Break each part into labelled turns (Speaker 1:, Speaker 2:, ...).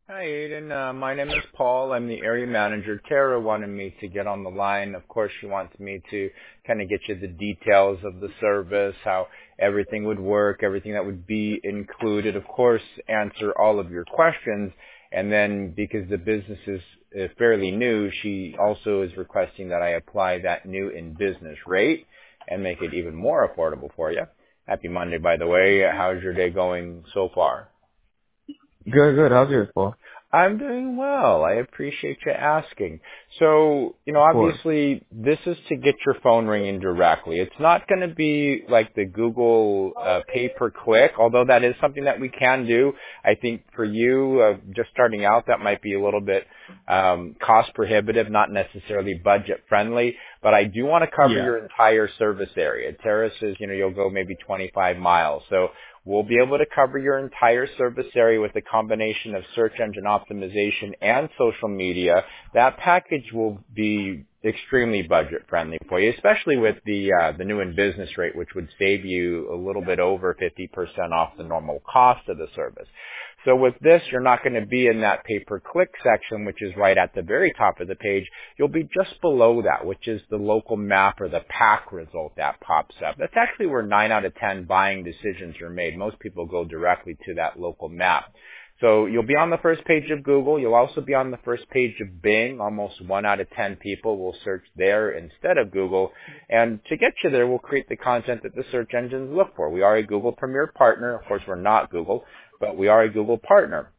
Speaker 1: Hi, Aiden. My name is Paul. I'm the area manager. Tara wanted me to get on the line. Of course, she wants me to kind of get you the details of the service, how everything would work, everything that would be included. Of course, answer all of your questions. And then because the business is fairly new, she also is requesting that I apply that new in business rate and make it even more affordable for you. Happy Monday, by the way. How's your day going so far?
Speaker 2: Good, good. How's yours, Paul?
Speaker 1: I'm doing well. I appreciate you asking. So,
Speaker 2: Of course.
Speaker 1: obviously, this is to get your phone ringing directly. It's not going to be like the Google pay-per-click, although that is something that we can do. I think for you, just starting out, that might be a little bit cost prohibitive, not necessarily budget friendly. But I do want to cover
Speaker 2: Yeah.
Speaker 1: your entire service area. Tara says, you'll go maybe 25 miles. So we'll be able to cover your entire service area with a combination of search engine optimization and social media. That package will be extremely budget friendly for you, especially with the new in business rate, which would save you a little bit over 50% off the normal cost of the service. So with this, you're not going to be in that pay-per-click section, which is right at the very top of the page. You'll be just below that, which is the local map or the pack result that pops up. That's actually where 9 out of 10 buying decisions are made. Most people go directly to that local map. So you'll be on the first page of Google. You'll also be on the first page of Bing. Almost 1 out of 10 people will search there instead of Google. And to get you there, we'll create the content that the search engines look for. We are a Google Premier partner. Of course, we're not Google, but we are a Google partner.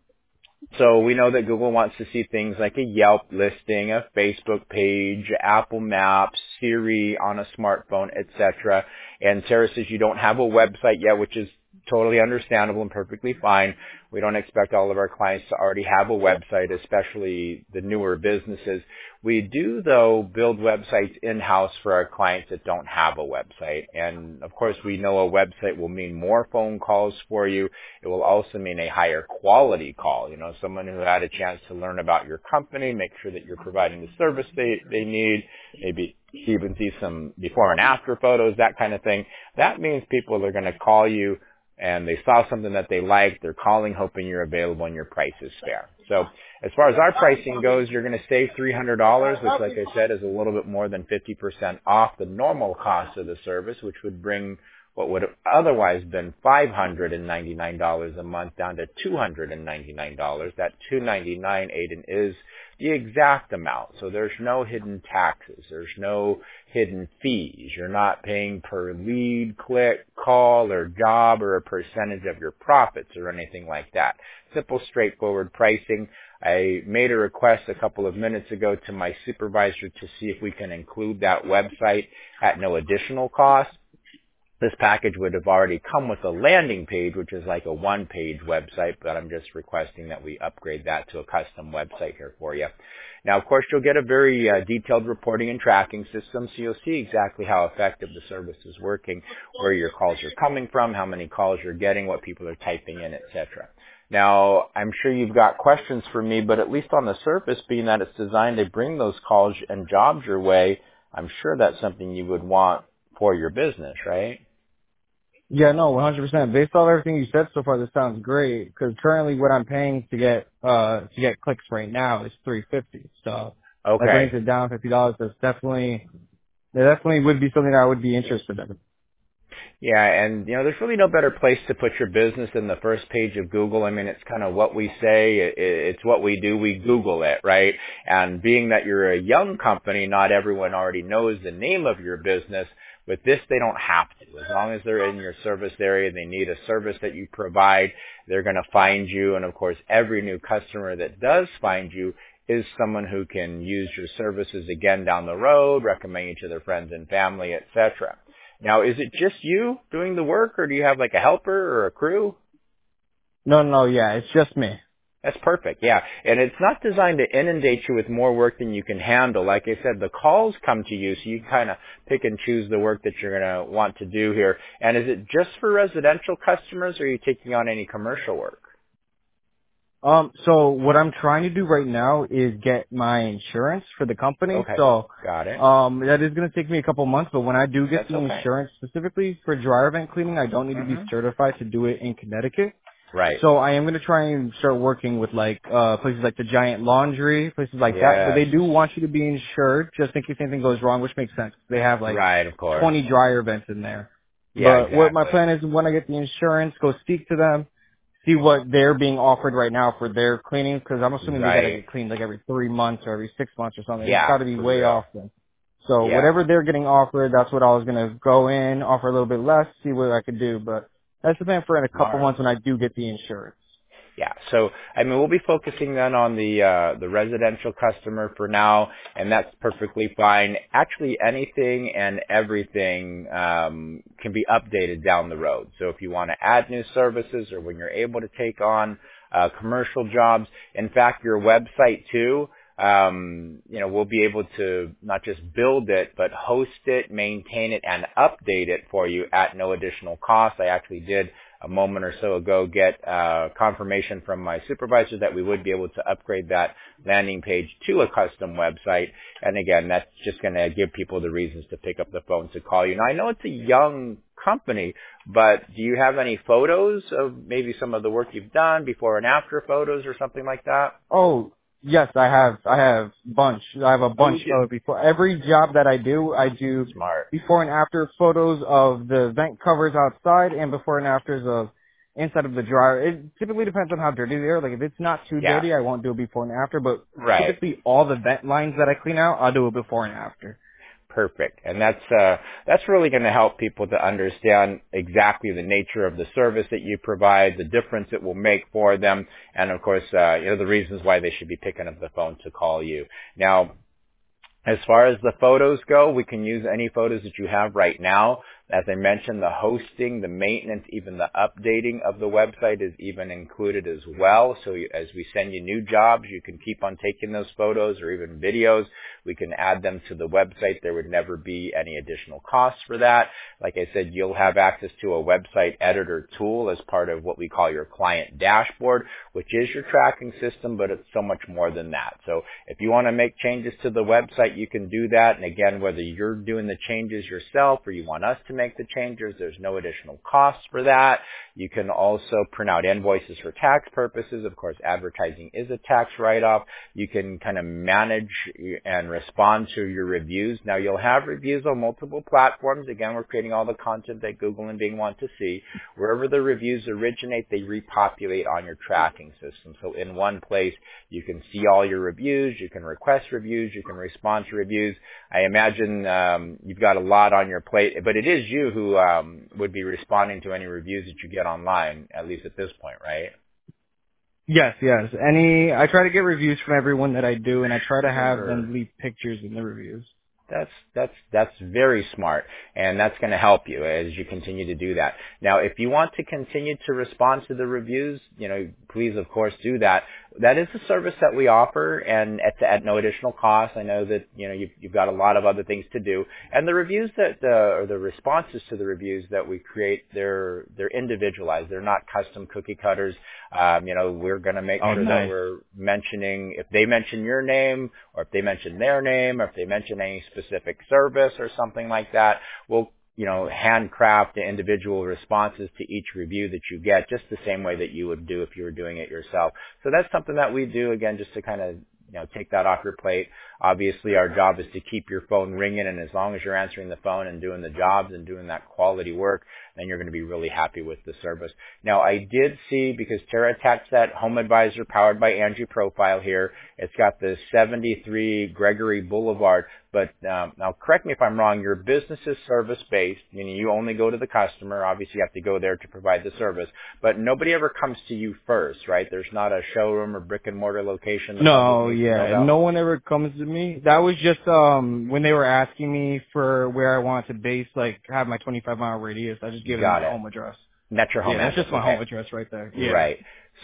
Speaker 1: So we know that Google wants to see things like a Yelp listing, a Facebook page, Apple Maps, Siri on a smartphone, etc. And Tara says you don't have a website yet, which is totally understandable and perfectly fine. We don't expect all of our clients to already have a website, especially the newer businesses. We do, though, build websites in-house for our clients that don't have a website. And, of course, we know a website will mean more phone calls for you. It will also mean a higher quality call. Someone who had a chance to learn about your company, make sure that you're providing the service they need, maybe even see some before and after photos, that kind of thing. That means people are going to call you and they saw something that they liked. They're calling hoping you're available and your price is fair. So as far as our pricing goes, you're going to save $300, which, like I said, is a little bit more than 50% off the normal cost of the service, which would bring what would have otherwise been $599 a month down to $299. That $299, Aiden, is the exact amount. So there's no hidden taxes. There's no hidden fees. You're not paying per lead, click, call, or job, or a percentage of your profits or anything like that. Simple, straightforward pricing. I made a request a couple of minutes ago to my supervisor to see if we can include that website at no additional cost. This package would have already come with a landing page, which is like a one-page website, but I'm just requesting that we upgrade that to a custom website here for you. Now, of course, you'll get a very detailed reporting and tracking system, so you'll see exactly how effective the service is working, where your calls are coming from, how many calls you're getting, what people are typing in, etc. Now, I'm sure you've got questions for me, but at least on the surface, being that it's designed to bring those calls and jobs your way, I'm sure that's something you would want for your business, right?
Speaker 2: Yeah, no, 100%. Based on everything you said so far, this sounds great. Because currently, what I'm paying to get clicks right now is $350. So, that
Speaker 1: Okay.
Speaker 2: brings it down $50. That definitely would be something that I would be interested in.
Speaker 1: Yeah, and there's really no better place to put your business than the first page of Google. I mean, it's kind of what we say, it's what we do, we Google it, right? And being that you're a young company, not everyone already knows the name of your business. With this, they don't have to. As long as they're in your service area, they need a service that you provide, they're going to find you. And of course, every new customer that does find you is someone who can use your services again down the road, recommend you to their friends and family, etc. Now, is it just you doing the work, or do you have like a helper or a crew?
Speaker 2: No, yeah, it's just me.
Speaker 1: That's perfect, yeah. And it's not designed to inundate you with more work than you can handle. Like I said, the calls come to you, so you kind of pick and choose the work that you're going to want to do here. And is it just for residential customers, or are you taking on any commercial work?
Speaker 2: So what I'm trying to do right now is get my insurance for the company.
Speaker 1: Okay,
Speaker 2: So,
Speaker 1: got it.
Speaker 2: that is going to take me a couple months, but when I do get
Speaker 1: That's
Speaker 2: the
Speaker 1: okay.
Speaker 2: insurance specifically for dryer vent cleaning, I don't need to be
Speaker 1: Mm-hmm.
Speaker 2: certified to do it in Connecticut.
Speaker 1: Right.
Speaker 2: So I am going to try and start working with like places like the Giant Laundry, places like that. But
Speaker 1: Yes.
Speaker 2: they do want you to be insured just in case anything goes wrong, which makes sense. They have like
Speaker 1: Right, of course.
Speaker 2: 20 dryer vents in there.
Speaker 1: Yeah,
Speaker 2: But what my
Speaker 1: exactly.
Speaker 2: plan is when I get the insurance, go speak to them, see what they're being offered right now for their cleaning, because I'm assuming they got to
Speaker 1: Right.
Speaker 2: get cleaned like every 3 months or every 6 months or something. It's
Speaker 1: Yeah,
Speaker 2: got to be
Speaker 1: for
Speaker 2: way
Speaker 1: real.
Speaker 2: often. So
Speaker 1: Yeah.
Speaker 2: whatever they're getting offered, that's what I was going to go in, offer a little bit less, see what I could do. But that's the plan for in a couple
Speaker 1: Smart.
Speaker 2: months when I do get the insurance.
Speaker 1: Yeah. So, I mean, we'll be focusing then on the residential customer for now, and that's perfectly fine. Actually, anything and everything can be updated down the road. So if you want to add new services or when you're able to take on commercial jobs, in fact, your website too, we'll be able to not just build it, but host it, maintain it, and update it for you at no additional cost. I actually did a moment or so ago get confirmation from my supervisor that we would be able to upgrade that landing page to a custom website. And again, that's just going to give people the reasons to pick up the phone to call you. Now, I know it's a young company, but do you have any photos of maybe some of the work you've done, before and after photos or something like that?
Speaker 2: Oh, yes, I have bunch. I have a
Speaker 1: Oh,
Speaker 2: bunch
Speaker 1: you do.
Speaker 2: of before every job that I do
Speaker 1: Smart.
Speaker 2: before and after photos of the vent covers outside and before and afters of inside of the dryer. It typically depends on how dirty they are. Like if it's not too
Speaker 1: Yeah.
Speaker 2: dirty, I won't do a before and after, but
Speaker 1: Right.
Speaker 2: typically all the vent lines that I clean out, I'll do a before and after.
Speaker 1: Perfect. And that's really going to help people to understand exactly the nature of the service that you provide, the difference it will make for them, and of course, the reasons why they should be picking up the phone to call you. Now, as far as the photos go, we can use any photos that you have right now. As I mentioned, the hosting, the maintenance, even the updating of the website is even included as well. So as we send you new jobs, you can keep on taking those photos or even videos. We can add them to the website. There would never be any additional costs for that. Like I said, you'll have access to a website editor tool as part of what we call your client dashboard, which is your tracking system, but it's so much more than that. So if you want to make changes to the website, you can do that. And again, whether you're doing the changes yourself or you want us to make the changes, there's no additional costs for that. You can also print out invoices for tax purposes. Of course, advertising is a tax write-off. You can kind of manage and respond to your reviews. Now, you'll have reviews on multiple platforms. Again, we're creating all the content that Google and Bing want to see. Wherever the reviews originate, they repopulate on your tracking system. So in one place, you can see all your reviews. You can request reviews. You can respond to reviews. I imagine you've got a lot on your plate, but it is you who would be responding to any reviews that you get online, at least at this point, right?
Speaker 2: Yes, yes. I try to get reviews from everyone that I do, and I try to have
Speaker 1: Sure.
Speaker 2: them leave pictures in the reviews.
Speaker 1: That's very smart, and that's going to help you as you continue to do that. Now, if you want to continue to respond to the reviews, please of course do that. That is a service that we offer, and at no additional cost. I know that you've got a lot of other things to do, and the reviews that or the responses to the reviews that we create, they're individualized. They're not custom cookie cutters. We're going to make sure
Speaker 2: Nice.
Speaker 1: that we're mentioning, if they mention your name or if they mention their name or if they mention any specific service or something like that, we'll handcraft the individual responses to each review that you get, just the same way that you would do if you were doing it yourself. So that's something that we do, again, just to kind of take that off your plate. Obviously, our job is to keep your phone ringing, and as long as you're answering the phone and doing the jobs and doing that quality work, then you're going to be really happy with the service. Now, I did see, because Tara attached that Home Advisor powered by Angie profile here, it's got the 73 Gregory Boulevard, but now correct me if I'm wrong, your business is service-based, meaning you only go to the customer. Obviously, you have to go there to provide the service, but nobody ever comes to you first, right? There's not a showroom or brick-and-mortar location.
Speaker 2: No, yeah. No one ever comes to me. That was just when they were asking me for where I wanted to base, like have my 25-mile radius. I just gave them my home address.
Speaker 1: That's your home address.
Speaker 2: That's just my home address right there. Yeah.
Speaker 1: Right.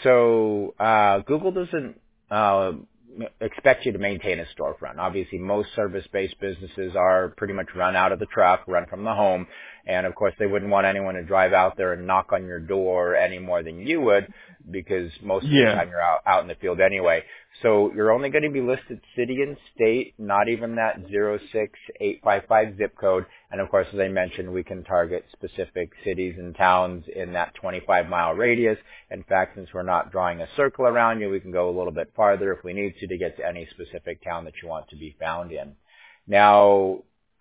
Speaker 1: So Google doesn't expect you to maintain a storefront. Obviously, most service-based businesses are pretty much run out of the truck, run from the home. And, of course, they wouldn't want anyone to drive out there and knock on your door any more than you would, because most of the time you're out in the field anyway. So you're only going to be listed city and state, not even that 06855 zip code. And of course, as I mentioned, we can target specific cities and towns in that 25-mile radius. In fact, since we're not drawing a circle around you, we can go a little bit farther if we need to get to any specific town that you want to be found in. Now,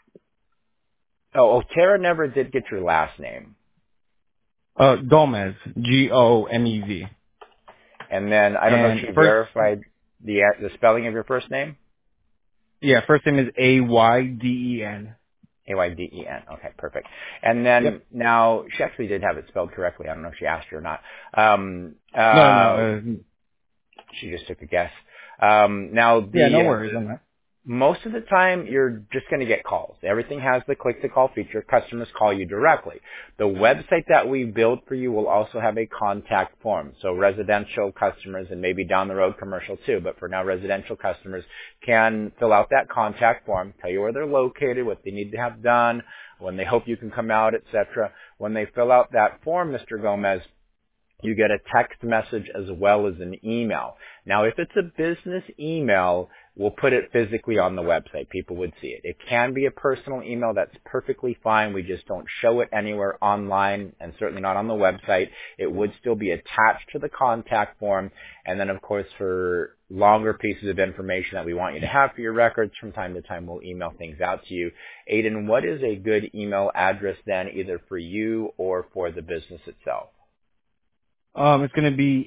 Speaker 1: Tara never did get your last name.
Speaker 2: Gomez, Gomez.
Speaker 1: And then I don't know if she verified the spelling of your first name.
Speaker 2: Yeah, first name is Ayden.
Speaker 1: Ayden. Okay, perfect. And then now she actually did have it spelled correctly. I don't know if she asked you or not.
Speaker 2: No.
Speaker 1: She just took a guess. Now
Speaker 2: no worries on that.
Speaker 1: Most of the time, you're just going to get calls. Everything has the click-to-call feature. Customers call you directly. The website that we build for you will also have a contact form. So residential customers, and maybe down the road commercial too, but for now residential customers can fill out that contact form, tell you where they're located, what they need to have done, when they hope you can come out, etc. When they fill out that form, Mr. Gomez, you get a text message as well as an email. Now, if it's a business email, we'll put it physically on the website. People would see it. It can be a personal email. That's perfectly fine. We just don't show it anywhere online and certainly not on the website. It would still be attached to the contact form. And then, of course, for longer pieces of information that we want you to have for your records, from time to time, we'll email things out to you. Ayden, what is a good email address then, either for you or for the business itself?
Speaker 2: It's going to be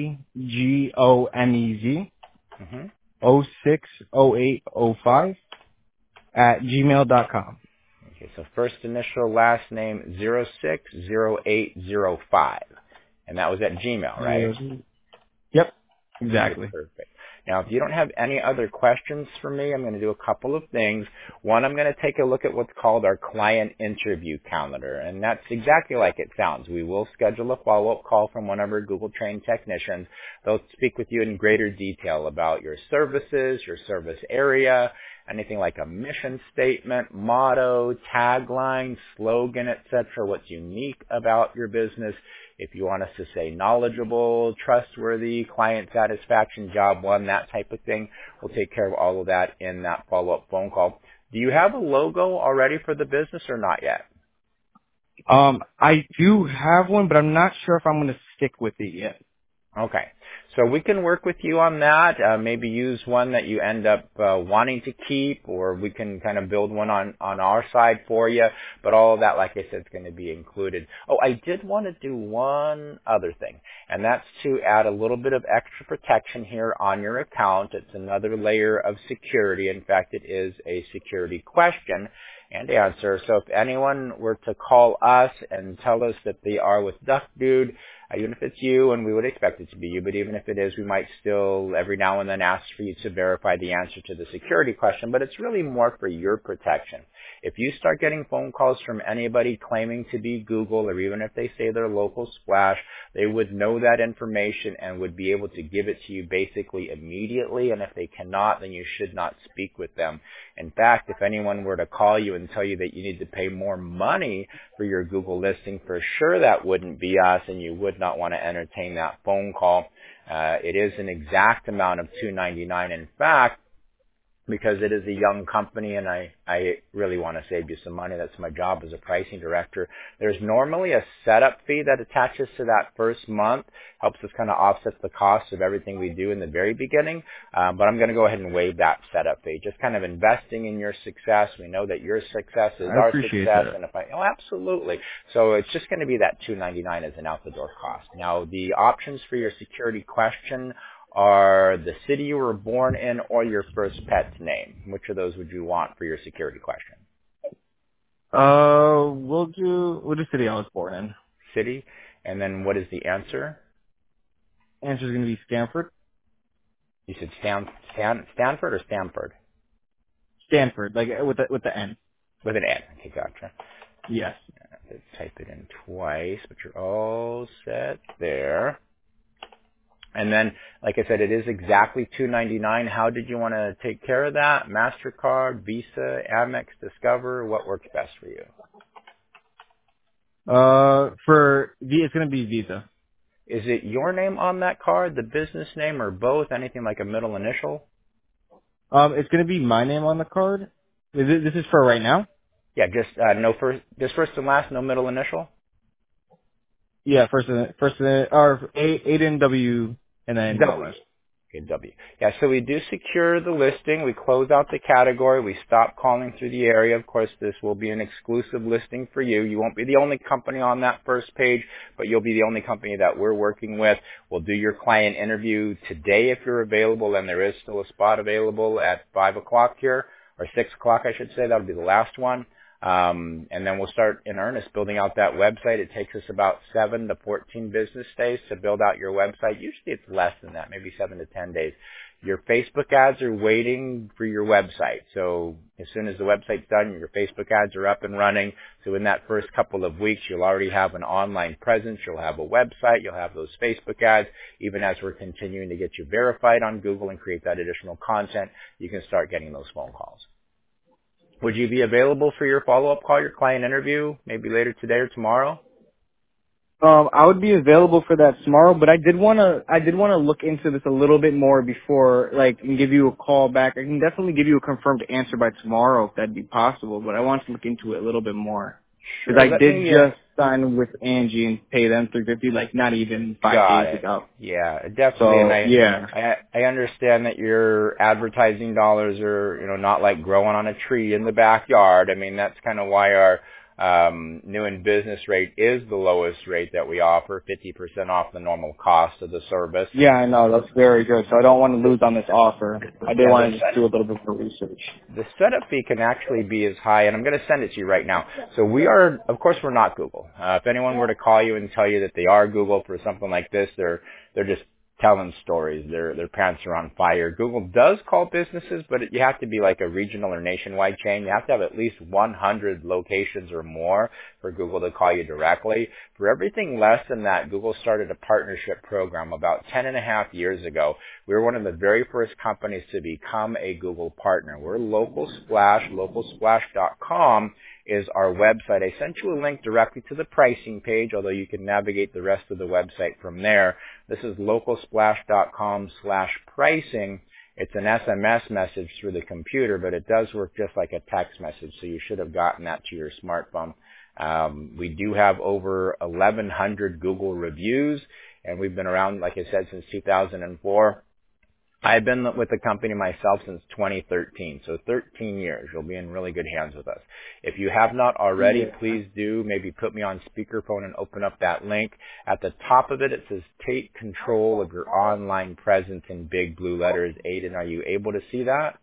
Speaker 2: AGOMEZ 060805 @gmail.com.
Speaker 1: Okay, so first initial, last name 060805. And that was at Gmail, right?
Speaker 2: Yep, exactly.
Speaker 1: Perfect. Now, if you don't have any other questions for me, I'm going to do a couple of things. One, I'm going to take a look at what's called our client interview calendar, and that's exactly like it sounds. We will schedule a follow-up call from one of our Google-trained technicians. They'll speak with you in greater detail about your services, your service area, anything like a mission statement, motto, tagline, slogan, etc., what's unique about your business. If you want us to say knowledgeable, trustworthy, client satisfaction, job one, that type of thing, we'll take care of all of that in that follow-up phone call. Do you have a logo already for the business or not yet?
Speaker 2: I do have one, but I'm not sure if I'm going to stick with it yet.
Speaker 1: Okay. So we can work with you on that. Maybe use one that you end up wanting to keep, or we can kind of build one on our side for you. But all of that, like I said, is going to be included. Oh, I did want to do one other thing, and that's to add a little bit of extra protection here on your account. It's another layer of security. In fact, it is a security question and answer. So if anyone were to call us and tell us that they are with Duck Dude, even if it's you, and we would expect it to be you, but even if it is, we might still every now and then ask for you to verify the answer to the security question, but it's really more for your protection. If you start getting phone calls from anybody claiming to be Google, or even if they say they're local Splash, they would know that information and would be able to give it to you basically immediately, and if they cannot, then you should not speak with them. In fact, if anyone were to call you and tell you that you need to pay more money for your Google listing, for sure that wouldn't be us, and you would not want to entertain that phone call. It is an exact amount of $2.99. In fact, because it is a young company and I really want to save you some money. That's my job as a pricing director. There's normally a setup fee that attaches to that first month, helps us kind of offset the cost of everything we do in the very beginning. But I'm going to go ahead and waive that setup fee. Just kind of investing in your success. We know that your success is our success.
Speaker 2: That.
Speaker 1: And absolutely. So it's just going to be that $2.99 as an out the door cost. Now, the options for your security question are the city you were born in or your first pet's name. Which of those would you want for your security question?
Speaker 2: We'll do city I was born in.
Speaker 1: City. And then what is the answer?
Speaker 2: Answer is going to be Stanford.
Speaker 1: You said Stanford or Stamford?
Speaker 2: Stanford, like with the N.
Speaker 1: With an N. Okay, gotcha.
Speaker 2: Yes.
Speaker 1: Type it in twice, but you're all set there. And then, like I said, it is exactly $2.99. How did you want to take care of that? MasterCard, Visa, Amex, Discover? What works best for you?
Speaker 2: It's going to be Visa.
Speaker 1: Is it your name on that card, the business name, or both? Anything like a middle initial?
Speaker 2: It's gonna be my name on the card. This is for right now?
Speaker 1: Yeah, just first and last, no middle initial.
Speaker 2: Yeah, or Aiden W and then
Speaker 1: W.
Speaker 2: Gomez.
Speaker 1: Okay, W. Yeah, so we do secure the listing. We close out the category. We stop calling through the area. Of course, this will be an exclusive listing for you. You won't be the only company on that first page, but you'll be the only company that we're working with. We'll do your client interview today if you're available, and there is still a spot available at 5 o'clock here, or 6 o'clock, I should say. That'll be the last one. And then we'll start in earnest building out that website. It takes us about 7 to 14 business days to build out your website. Usually it's less than that, maybe 7 to 10 days. Your Facebook ads are waiting for your website. So as soon as the website's done, your Facebook ads are up and running. So in that first couple of weeks, you'll already have an online presence. You'll have a website. You'll have those Facebook ads. Even as we're continuing to get you verified on Google and create that additional content, you can start getting those phone calls. Would you be available for your follow-up call, your client interview, maybe later today or tomorrow?
Speaker 2: I would be available for that tomorrow, but I did wanna look into this a little bit more before, like, and give you a call back. I can definitely give you a confirmed answer by tomorrow if that'd be possible, but I want to look into it a little bit more.
Speaker 1: Sure.
Speaker 2: Because I did just sign with Angie and pay them $350, like, not even 5 days ago.
Speaker 1: Yeah, definitely.
Speaker 2: So,
Speaker 1: And
Speaker 2: yeah.
Speaker 1: I understand that your advertising dollars are, not like growing on a tree in the backyard. I mean, that's kind of why our new in business rate is the lowest rate that we offer, 50% off the normal cost of the service.
Speaker 2: Yeah, I know. That's very good. So I don't want to lose on this offer. I did want to just do a little bit more research.
Speaker 1: The setup fee can actually be as high, and I'm going to send it to you right now. So we are, of course, we're not Google. If anyone were to call you and tell you that they are Google for something like this, they're just telling stories. Their pants are on fire. Google does call businesses, but you have to be like a regional or nationwide chain. You have to have at least 100 locations or more for Google to call you directly. For everything less than that, Google started a partnership program about 10 and a half years ago. We were one of the very first companies to become a Google partner. We're Local Splash, localsplash.com is our website. I sent you a link directly to the pricing page, although you can navigate the rest of the website from there. This is localsplash.com/pricing. It's an SMS message through the computer, but it does work just like a text message, so you should have gotten that to your smartphone. We do have over 1,100 Google reviews, and we've been around, like I said, since 2004. I've been with the company myself since 2013, so 13 years. You'll be in really good hands with us. If you have not already, please do maybe put me on speakerphone and open up that link. At the top of it, it says take control of your online presence in big blue letters. Aiden, are you able to see that?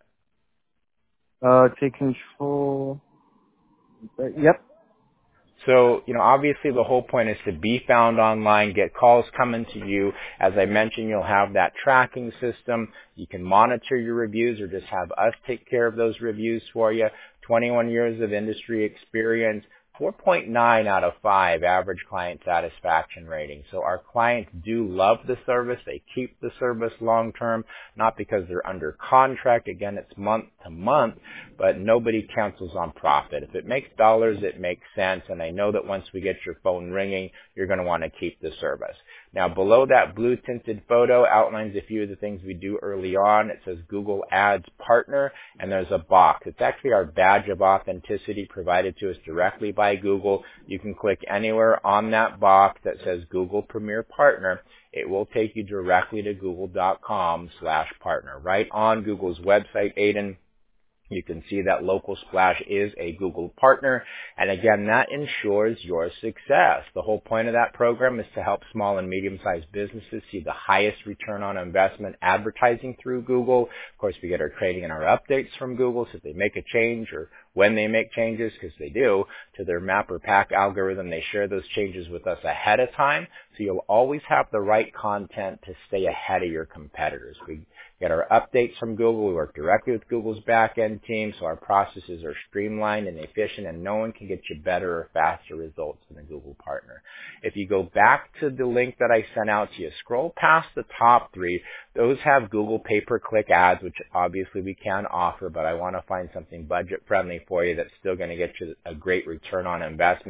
Speaker 2: Take control. Yep.
Speaker 1: So, obviously the whole point is to be found online, get calls coming to you. As I mentioned, you'll have that tracking system. You can monitor your reviews or just have us take care of those reviews for you. 21 years of industry experience, 4.9 out of 5 average client satisfaction rating. So our clients do love the service. They keep the service long term, not because they're under contract. Again, it's month to month, but nobody cancels on profit. If it makes dollars, it makes sense. And I know that once we get your phone ringing, you're going to want to keep the service. Now, below that blue tinted photo outlines a few of the things we do early on. It says Google Ads Partner, and there's a box. It's actually our badge of authenticity provided to us directly by Google. You can click anywhere on that box that says Google Premier Partner. It will take you directly to google.com/partner. Right on Google's website, Aiden, you can see that Local Splash is a Google partner. And again, that ensures your success. The whole point of that program is to help small and medium-sized businesses see the highest return on investment advertising through Google. Of course, we get our training and our updates from Google, so if they make a change or when they make changes, because they do, to their map or pack algorithm, they share those changes with us ahead of time. So you'll always have the right content to stay ahead of your competitors. We get our updates from Google. We work directly with Google's back-end team, so our processes are streamlined and efficient, and no one can get you better or faster results than a Google partner. If you go back to the link that I sent out to you, scroll past the top 3. Those have Google pay-per-click ads, which obviously we can offer, but I want to find something budget-friendly for you that's still going to get you a great return on investment.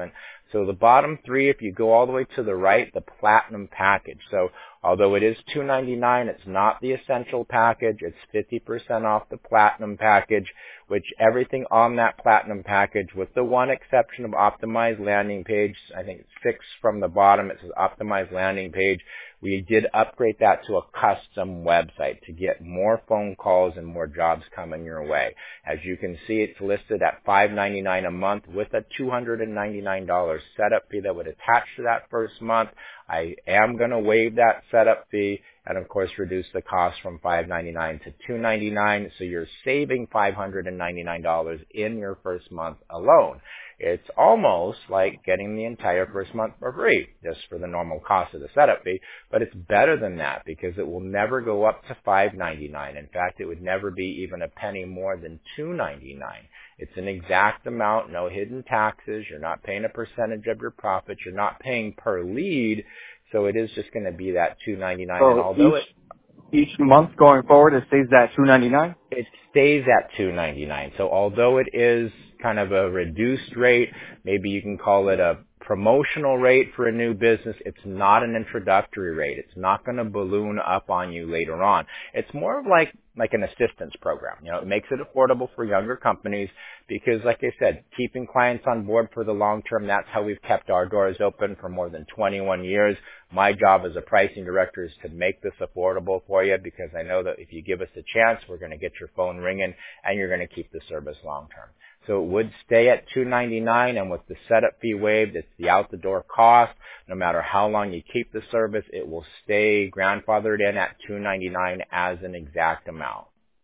Speaker 1: So the bottom three, if you go all the way to the right, the platinum package. So although it is $299, it's not the essential package. It's 50% off the platinum package, which everything on that platinum package, with the one exception of optimized landing page, I think it's 6 from the bottom, it says optimized landing page. We did upgrade that to a custom website to get more phone calls and more jobs coming your way. As you can see, it's listed at $599 a month with a $299 setup fee that would attach to that first month. I am going to waive that setup fee and, of course, reduce the cost from $599 to $299, so you're saving $599 in your first month alone. It's almost like getting the entire first month for free, just for the normal cost of the setup fee, but it's better than that because it will never go up to $599. In fact, it would never be even a penny more than $299. It's an exact amount, no hidden taxes. You're not paying a percentage of your profits. You're not paying per lead, so it is just going to be that $299.
Speaker 2: So
Speaker 1: And although
Speaker 2: each month going forward, it stays at $299.
Speaker 1: it stays at $299. So although it is kind of a reduced rate, maybe you can call it a promotional rate for a new business, it's not an introductory rate. It's not going to balloon up on you later on. It's more of like an assistance program. You know, it makes it affordable for younger companies because, like I said, keeping clients on board for the long term, that's how we've kept our doors open for more than 21 years. My job as a pricing director is to make this affordable for you because I know that if you give us a chance, we're going to get your phone ringing and you're going to keep the service long term. So it would stay at $299, and with the setup fee waived, it's the out-the-door cost. No matter how long you keep the service, it will stay grandfathered in at $299 as an exact amount.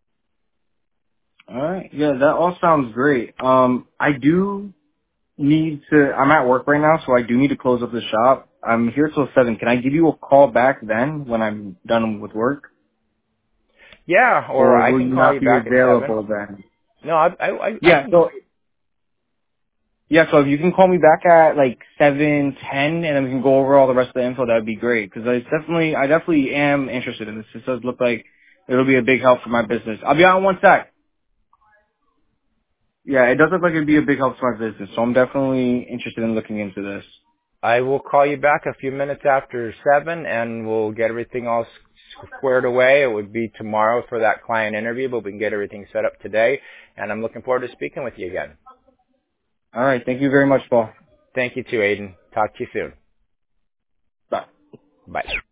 Speaker 2: All right. Yeah, that all sounds great. I do need to, I'm at work right now, so I do need to close up the shop. I'm here till 7. Can I give you a call back then when I'm done with work?
Speaker 1: Yeah, or I
Speaker 2: will
Speaker 1: can
Speaker 2: you
Speaker 1: call
Speaker 2: not
Speaker 1: you
Speaker 2: be
Speaker 1: back at
Speaker 2: available
Speaker 1: 7.
Speaker 2: then?
Speaker 1: No, I
Speaker 2: Yeah,
Speaker 1: can.
Speaker 2: so if you can call me back at like 7:10, and then we can go over all the rest of the info, that would be great. Because I definitely am interested in this. It does look like it'll be a big help for my business. I'll be on one sec. Yeah, it does look like it'd be a big help to my business, so I'm definitely interested in looking into this.
Speaker 1: I will call you back a few minutes after 7, and we'll get everything all squared away. It would be tomorrow for that client interview, but we can get everything set up today. And I'm looking forward to speaking with you again.
Speaker 2: All right, thank you very much, Paul.
Speaker 1: Thank you too, Aiden. Talk to you soon.
Speaker 2: Bye.
Speaker 1: Bye.